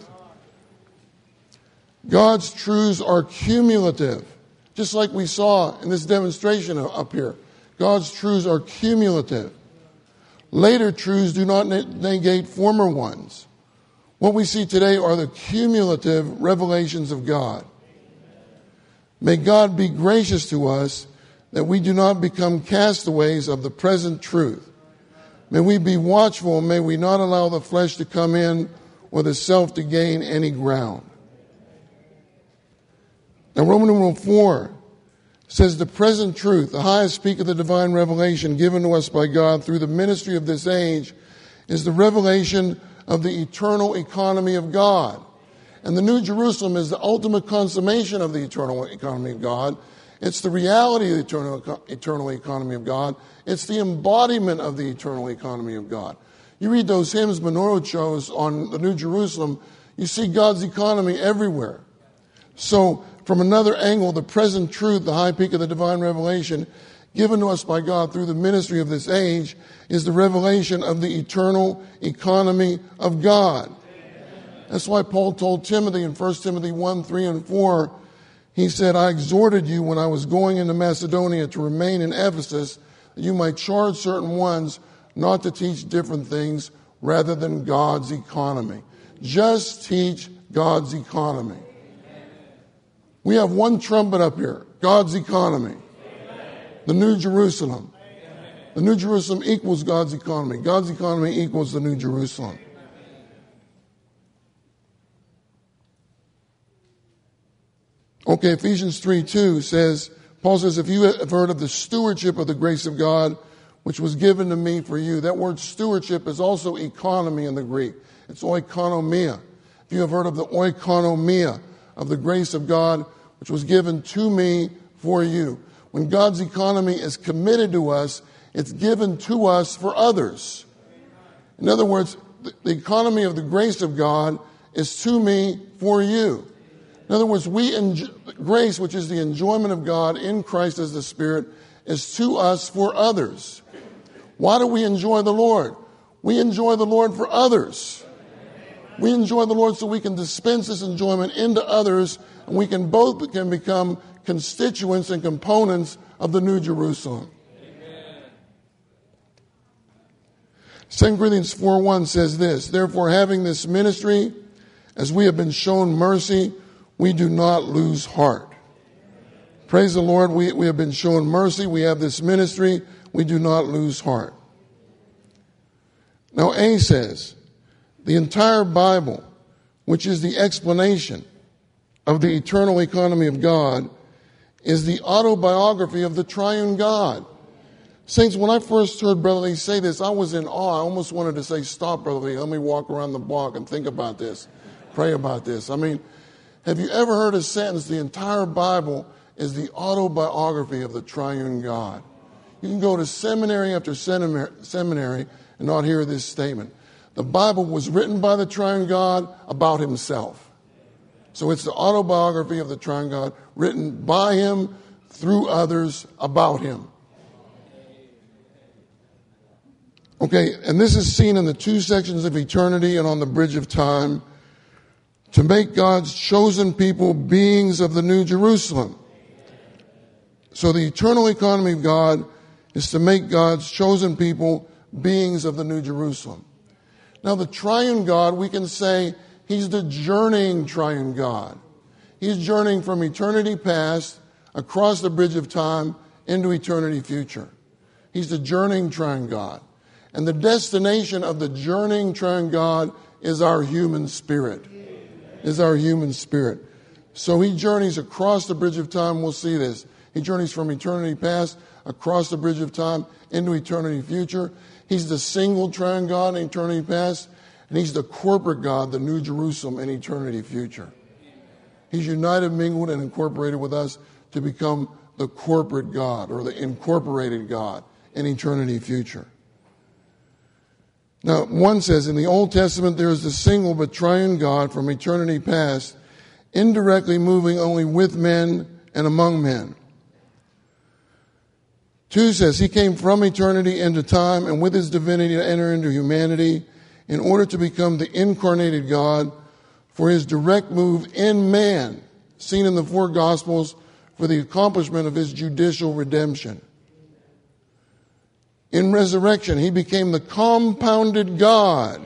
God's truths are cumulative, just like we saw in this demonstration up here. God's truths are cumulative. Later truths do not negate former ones. What we see today are the cumulative revelations of God. May God be gracious to us that we do not become castaways of the present truth. May we be watchful, and may we not allow the flesh to come in or the self to gain any ground. Now, Roman numeral 4 says the present truth, the highest speak of the divine revelation given to us by God through the ministry of this age, is the revelation of the eternal economy of God. And the New Jerusalem is the ultimate consummation of the eternal economy of God. It's the reality of the eternal economy of God. It's the embodiment of the eternal economy of God. You read those hymns Menorah chose on the New Jerusalem, you see God's economy everywhere. So, from another angle, the present truth, the high peak of the divine revelation, given to us by God through the ministry of this age, is the revelation of the eternal economy of God. That's why Paul told Timothy in 1 Timothy 1, 3, and 4, he said, I exhorted you when I was going into Macedonia to remain in Ephesus, that you might charge certain ones not to teach different things rather than God's economy. Just teach God's economy. We have one trumpet up here, God's economy. The New Jerusalem. The New Jerusalem equals God's economy. God's economy equals the New Jerusalem. Okay, Ephesians 3:2 says, Paul says, if you have heard of the stewardship of the grace of God, which was given to me for you. That word stewardship is also economy in the Greek. It's oikonomia. If you have heard of the oikonomia of the grace of God, which was given to me for you. When God's economy is committed to us, it's given to us for others. In other words, the economy of the grace of God is to me for you. In other words, grace, which is the enjoyment of God in Christ as the Spirit, is to us for others. Why do we enjoy the Lord? We enjoy the Lord for others. We enjoy the Lord so we can dispense this enjoyment into others, and we can both become constituents and components of the New Jerusalem. 2 Corinthians 4:1 says this, therefore, having this ministry, as we have been shown mercy, we do not lose heart. Praise the Lord, we have been shown mercy. We have this ministry. We do not lose heart. Now A says, the entire Bible, which is the explanation of the eternal economy of God, is the autobiography of the triune God. Saints, when I first heard Brother Lee say this, I was in awe. I almost wanted to say, stop, Brother Lee. Let me walk around the block and think about this. Pray about this. I mean, have you ever heard a sentence, the entire Bible is the autobiography of the triune God? You can go to seminary after seminary and not hear this statement. The Bible was written by the triune God about himself. So it's the autobiography of the triune God, written by him, through others, about him. Okay, and this is seen in the two sections of eternity and on the bridge of time. to make God's chosen people beings of the New Jerusalem. So the eternal economy of God is to make God's chosen people beings of the New Jerusalem. Now the triune God, we can say he's the journeying triune God. He's journeying from eternity past across the bridge of time into eternity future. He's the journeying triune God. And the destination of the journeying triune God is our human spirit. Is our human spirit. So he journeys across the bridge of time. We'll see this. He journeys from eternity past across the bridge of time into eternity future. He's the single triune God in eternity past, and he's the corporate God, the New Jerusalem, in eternity future. He's united, mingled, and incorporated with us to become the corporate God, or the incorporated God, in eternity future. Now, one says, in the Old Testament there is the single but triune God from eternity past, indirectly moving only with men and among men. 2 says, he came from eternity into time and with his divinity to enter into humanity in order to become the incarnated God for his direct move in man, seen in the 4 Gospels, for the accomplishment of his judicial redemption. In resurrection, he became the compounded God.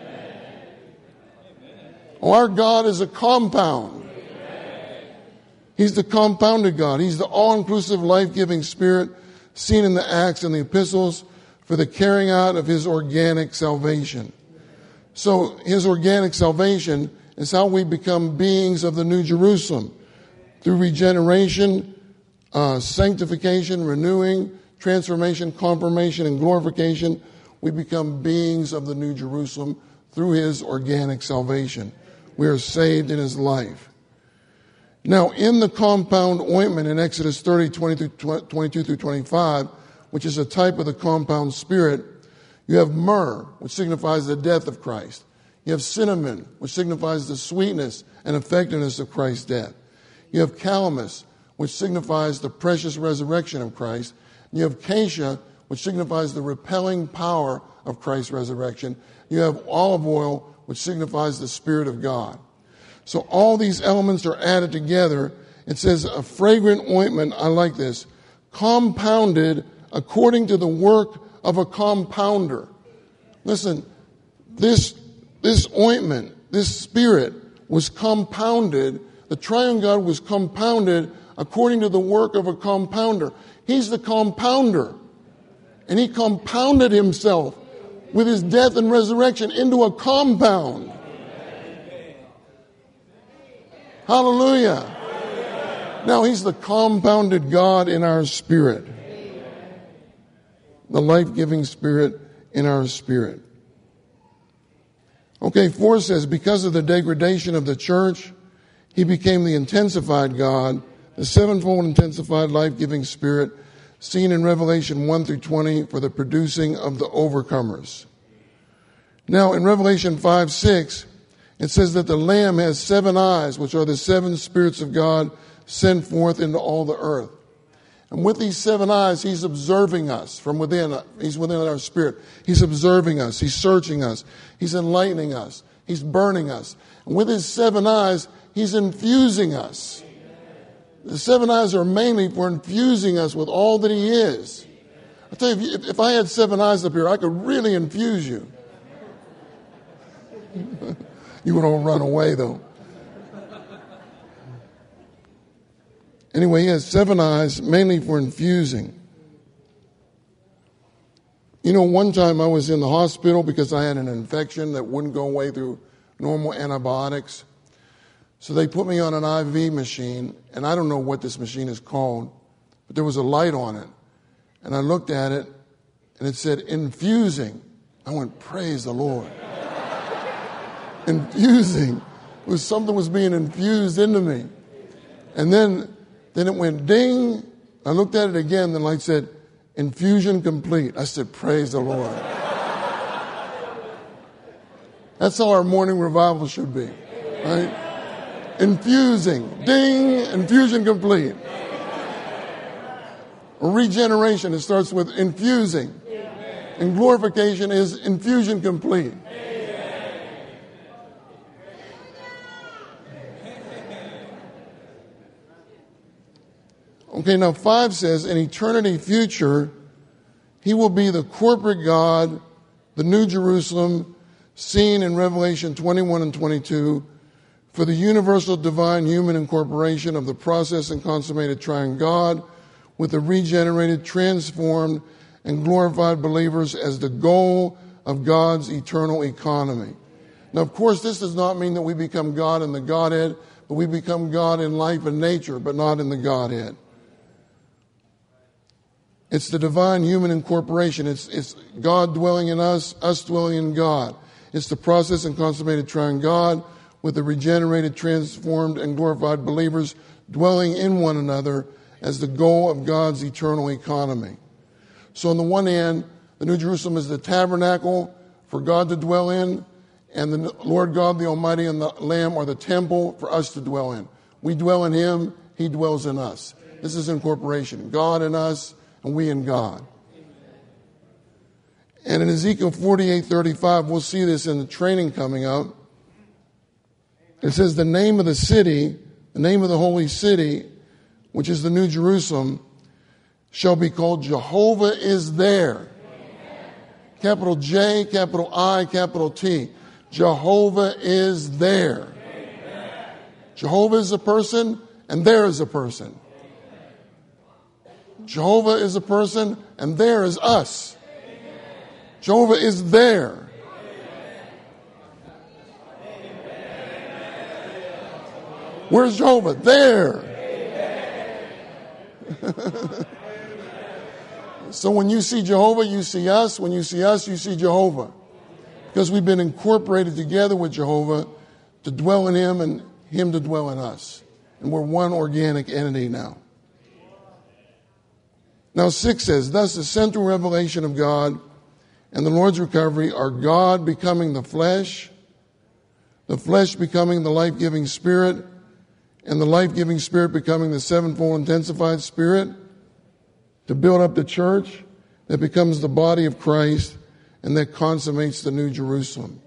Oh, our God is a compound. He's the compounded God. He's the all-inclusive, life-giving Spirit seen in the Acts and the Epistles for the carrying out of his organic salvation. So his organic salvation is how we become beings of the New Jerusalem. Through regeneration, sanctification, renewing, transformation, confirmation, and glorification, we become beings of the New Jerusalem through his organic salvation. We are saved in his life. Now, in the compound ointment in Exodus 30, 22 through 25, which is a type of the compound spirit, you have myrrh, which signifies the death of Christ. You have cinnamon, which signifies the sweetness and effectiveness of Christ's death. You have calamus, which signifies the precious resurrection of Christ. You have cassia, which signifies the repelling power of Christ's resurrection. You have olive oil, which signifies the Spirit of God. So all these elements are added together. It says a fragrant ointment, I like this, compounded according to the work of a compounder. Listen, this ointment, this Spirit was compounded. The triune God was compounded according to the work of a compounder. He's the compounder. And he compounded himself with his death and resurrection into a compound. Hallelujah. Now he's the compounded God in our spirit. The life-giving Spirit in our spirit. Okay, 4 says, because of the degradation of the church, he became the intensified God, the sevenfold intensified life-giving Spirit, seen in Revelation 1 through 20 for the producing of the overcomers. Now, in Revelation 5:6, it says that the Lamb has 7 eyes, which are the 7 spirits of God sent forth into all the earth. And with these 7 eyes, he's observing us from within. He's within our spirit. He's observing us. He's searching us. He's enlightening us. He's burning us. And with his 7 eyes, he's infusing us. The 7 eyes are mainly for infusing us with all that he is. I tell you, if I had 7 eyes up here, I could really infuse you. You would all run away, though. Anyway, he has 7 eyes, mainly for infusing. You know, one time I was in the hospital because I had an infection that wouldn't go away through normal antibiotics. So they put me on an IV machine, and I don't know what this machine is called, but there was a light on it. And I looked at it, and it said, infusing. I went, praise the Lord. Infusing. It was something was being infused into me. And then it went ding. I looked at it again, the light said, infusion complete. I said, praise the Lord. That's how our morning revival should be, right? Infusing. Ding. Infusion complete. Regeneration, it starts with infusing. And glorification is infusion complete. Okay, now 5 says, in eternity future, he will be the corporate God, the New Jerusalem, seen in Revelation 21 and 22, for the universal divine human incorporation of the process and consummated triune God with the regenerated, transformed, and glorified believers as the goal of God's eternal economy. Now, of course, this does not mean that we become God in the Godhead, but we become God in life and nature, but not in the Godhead. It's the divine human incorporation. It's God dwelling in us dwelling in God. It's the process and consummated triune God with the regenerated, transformed, and glorified believers dwelling in one another as the goal of God's eternal economy. So on the one hand, the New Jerusalem is the tabernacle for God to dwell in, and the Lord God, the Almighty, and the Lamb are the temple for us to dwell in. We dwell in Him, He dwells in us. This is incorporation. God in us, and we in God. And in Ezekiel 48:35, we'll see this in the training coming up. It says the name of the city, the name of the holy city, which is the New Jerusalem, shall be called Jehovah is there. Capital J, capital I, capital T. Jehovah is there. Jehovah is a person, and there is a person. Jehovah is a person, and there is us. Jehovah is there. Where's Jehovah? There. So when you see Jehovah, you see us. When you see us, you see Jehovah. Because we've been incorporated together with Jehovah to dwell in Him and Him to dwell in us. And we're one organic entity now. Now 6 says, thus the central revelation of God and the Lord's recovery are God becoming the flesh becoming the life-giving spirit, and the life-giving spirit becoming the sevenfold intensified spirit to build up the church that becomes the body of Christ and that consummates the New Jerusalem.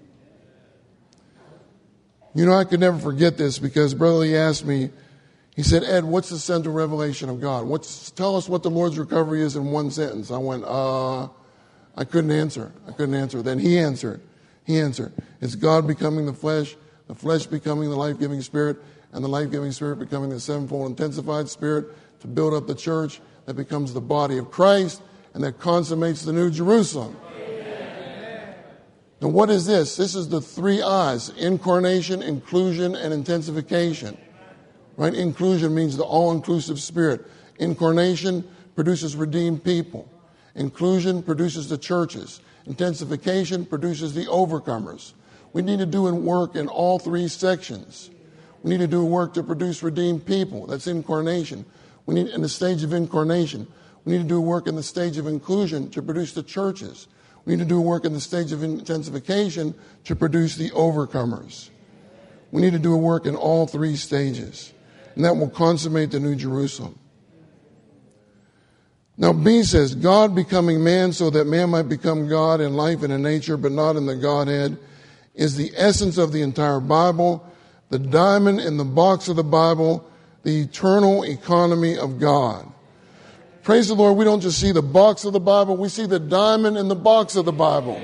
You know, I could never forget this because Brother Lee asked me, he said, Ed, what's the central revelation of God? Tell us what the Lord's recovery is in one sentence. I went, I couldn't answer. Then he answered. It's God becoming the flesh becoming the life-giving spirit, and the life-giving spirit becoming the sevenfold intensified spirit to build up the church that becomes the body of Christ and that consummates the New Jerusalem. Amen. Now what is this? This is the 3 I's: incarnation, inclusion, and intensification. Right? Inclusion means the all-inclusive spirit. Incarnation produces redeemed people. Inclusion produces the churches. Intensification produces the overcomers. We need to do work in all 3 sections. We need to do work to produce redeemed people. That's incarnation. We need, in the stage of incarnation, we need to do work in the stage of inclusion to produce the churches. We need to do work in the stage of intensification to produce the overcomers. We need to do work in all 3 stages. And that will consummate the New Jerusalem. Now B says, God becoming man so that man might become God in life and in nature, but not in the Godhead, is the essence of the entire Bible, the diamond in the box of the Bible, the eternal economy of God. Praise the Lord, we don't just see the box of the Bible, we see the diamond in the box of the Bible.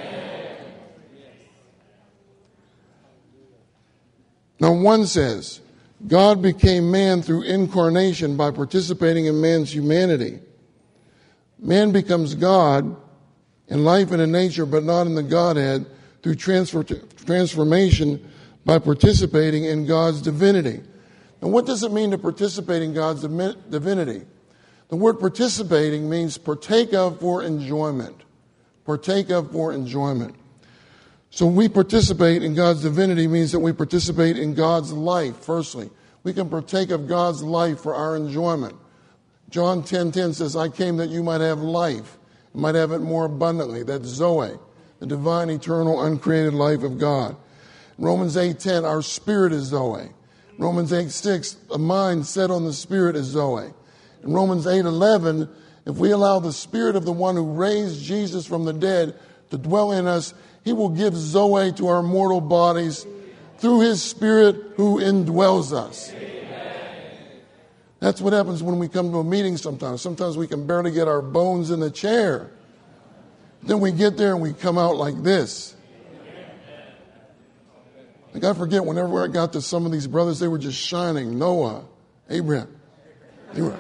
Now 1 says, God became man through incarnation by participating in man's humanity. Man becomes God in life and in nature, but not in the Godhead, through transformation by participating in God's divinity. And what does it mean to participate in God's divinity? The word participating means partake of for enjoyment. Partake of for enjoyment. So we participate in God's divinity means that we participate in God's life, firstly. We can partake of God's life for our enjoyment. John 10:10 says, I came that you might have life, and might have it more abundantly. That's Zoe, the divine, eternal, uncreated life of God. Romans 8:10, our spirit is Zoe. Romans 8:6, a mind set on the spirit is Zoe. In Romans 8:11, if we allow the spirit of the one who raised Jesus from the dead to dwell in us, He will give Zoe to our mortal bodies through His Spirit who indwells us. Amen. That's what happens when we come to a meeting sometimes. Sometimes we can barely get our bones in the chair. Then we get there and we come out like this. Like, I forget, whenever I got to some of these brothers, they were just shining. Noah, Abraham. They were.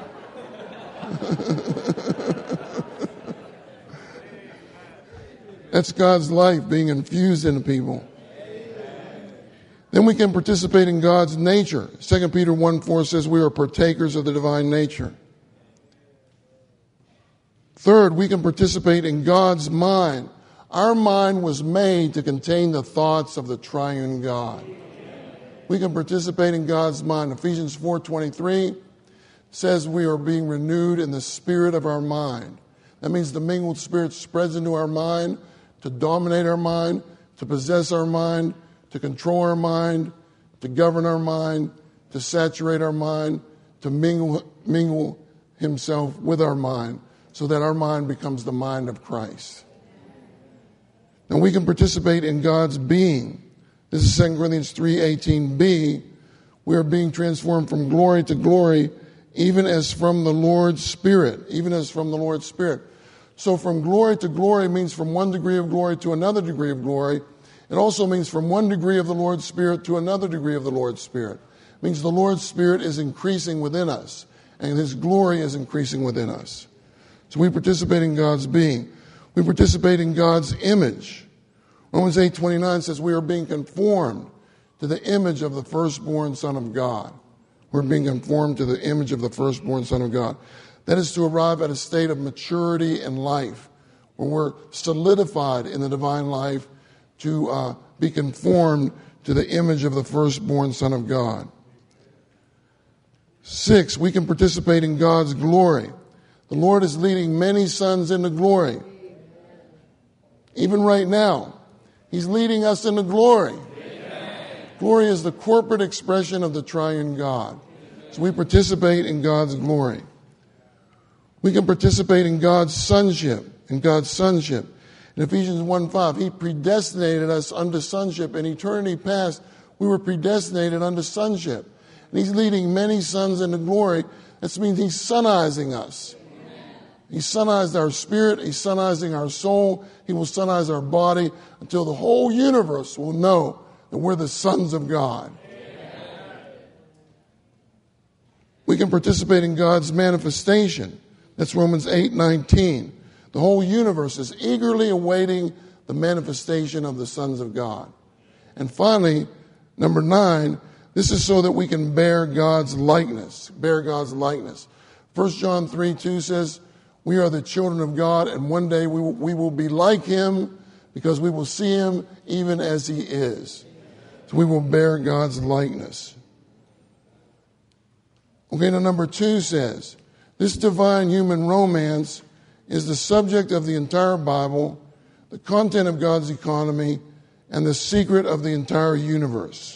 That's God's life being infused into people. Then we can participate in God's nature. 2 Peter 1:4 says we are partakers of the divine nature. Third, we can participate in God's mind. Our mind was made to contain the thoughts of the triune God. We can participate in God's mind. Ephesians 4:23 says we are being renewed in the spirit of our mind. That means the mingled spirit spreads into our mind to dominate our mind, to possess our mind, to control our mind, to govern our mind, to saturate our mind, to mingle himself with our mind, so that our mind becomes the mind of Christ. And we can participate in God's being. This is 2 Corinthians 3:18b. We are being transformed from glory to glory, even as from the Lord's Spirit. Even as from the Lord's Spirit. So from glory to glory means from one degree of glory to another degree of glory. It also means from one degree of the Lord's Spirit to another degree of the Lord's Spirit. It means the Lord's Spirit is increasing within us, and His glory is increasing within us. So we participate in God's being. We participate in God's image. Romans 8:29 says we are being conformed to the image of the firstborn Son of God. We're being conformed to the image of the firstborn Son of God. That is to arrive at a state of maturity in life, where we're solidified in the divine life to be conformed to the image of the firstborn Son of God. 6, we can participate in God's glory. The Lord is leading many sons into glory. Even right now, He's leading us into glory. Amen. Glory is the corporate expression of the triune God. So we participate in God's glory. We can participate in God's sonship. In Ephesians 1:5, He predestinated us unto sonship. In eternity past, we were predestinated unto sonship. And He's leading many sons into glory. That means He's sonizing us. He's sonized our spirit. He's sonizing our soul. He will sonize our body until the whole universe will know that we're the sons of God. We can participate in God's manifestation. That's Romans 8:19. The whole universe is eagerly awaiting the manifestation of the sons of God. And finally, number 9, this is so that we can bear God's likeness. Bear God's likeness. 1 John 3:2 says, we are the children of God, and one day we will be like Him because we will see Him even as He is. So we will bear God's likeness. Okay, now number 2 says, this divine human romance is the subject of the entire Bible, the content of God's economy, and the secret of the entire universe.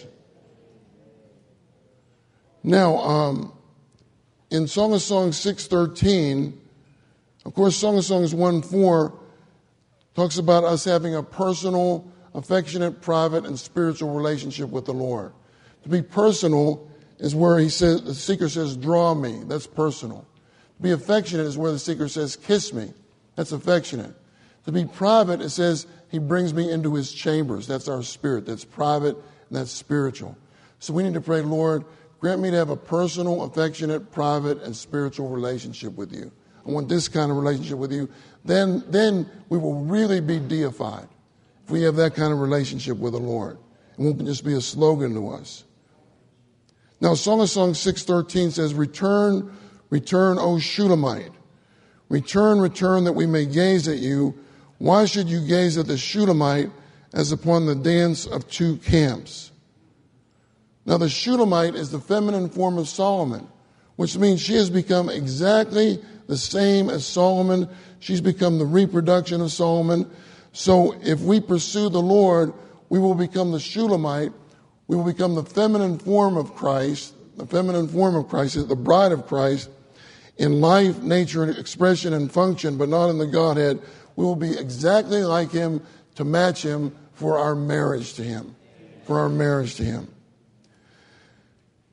Now, in Song of Songs 6:13, of course, Song of Songs 1:4 talks about us having a personal, affectionate, private, and spiritual relationship with the Lord. To be personal is where he says, the seeker says, draw me. That's personal. To be affectionate is where the seeker says, kiss me. That's affectionate. To be private, it says, He brings me into His chambers. That's our spirit. That's private and that's spiritual. So we need to pray, Lord, grant me to have a personal, affectionate, private, and spiritual relationship with You. I want this kind of relationship with You. Then we will really be deified if we have that kind of relationship with the Lord. It won't just be a slogan to us. Now, Song of Songs 6:13 says, return, return, O Shulamite. Return, return, that we may gaze at you. Why should you gaze at the Shulamite as upon the dance of two camps? Now, the Shulamite is the feminine form of Solomon, which means she has become exactly the same as Solomon. She's become the reproduction of Solomon. So if we pursue the Lord, we will become the Shulamite. We will become the feminine form of Christ. The feminine form of Christ is the bride of Christ in life, nature, and expression and function, but not in the Godhead. We will be exactly like Him to match Him for our marriage to Him. For our marriage to Him.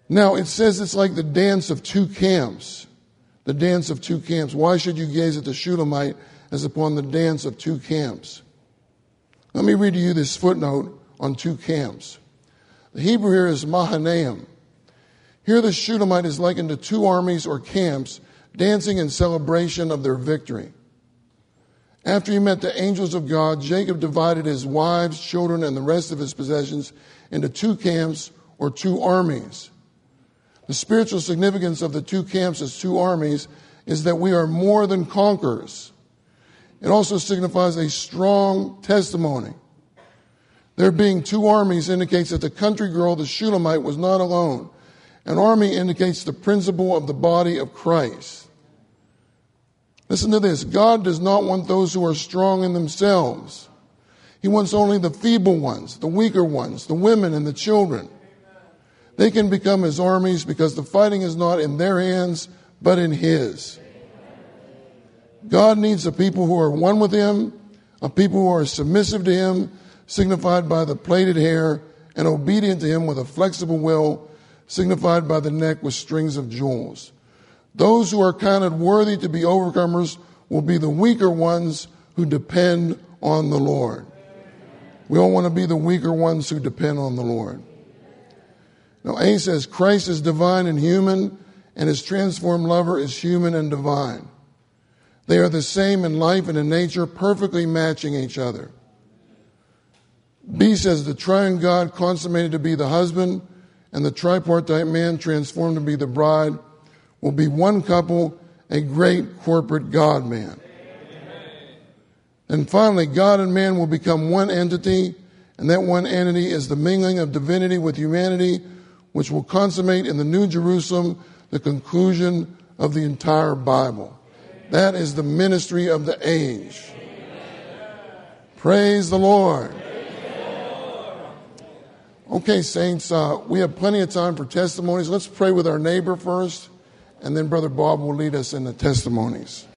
Now, it says it's like the dance of two camps. The dance of two camps. Why should you gaze at the Shulamite as upon the dance of two camps? Let me read to you this footnote on two camps. The Hebrew here is Mahanaim. Here the Shulamite is likened to two armies or camps dancing in celebration of their victory. After he met the angels of God, Jacob divided his wives, children, and the rest of his possessions into two camps or two armies. The spiritual significance of the two camps as two armies is that we are more than conquerors. It also signifies a strong testimony. There being two armies indicates that the country girl, the Shulamite, was not alone. An army indicates the principle of the body of Christ. Listen to this. God does not want those who are strong in themselves. He wants only the feeble ones, the weaker ones, the women and the children. They can become his armies because the fighting is not in their hands, but in his. God needs a people who are one with him, a people who are submissive to him, signified by the plaited hair, and obedient to him with a flexible will, signified by the neck with strings of jewels. Those who are counted worthy to be overcomers will be the weaker ones who depend on the Lord. We all want to be the weaker ones who depend on the Lord. Now, A says Christ is divine and human, and his transformed lover is human and divine. They are the same in life and in nature, perfectly matching each other. B says the triune God consummated to be the husband and the tripartite man transformed to be the bride will be one couple, a great corporate God-man. And finally, God and man will become one entity, and that one entity is the mingling of divinity with humanity, which will consummate in the New Jerusalem the conclusion of the entire Bible. That is the ministry of the age. Praise the Lord. Okay, saints, we have plenty of time for testimonies. Let's pray with our neighbor first, and then Brother Bob will lead us in the testimonies.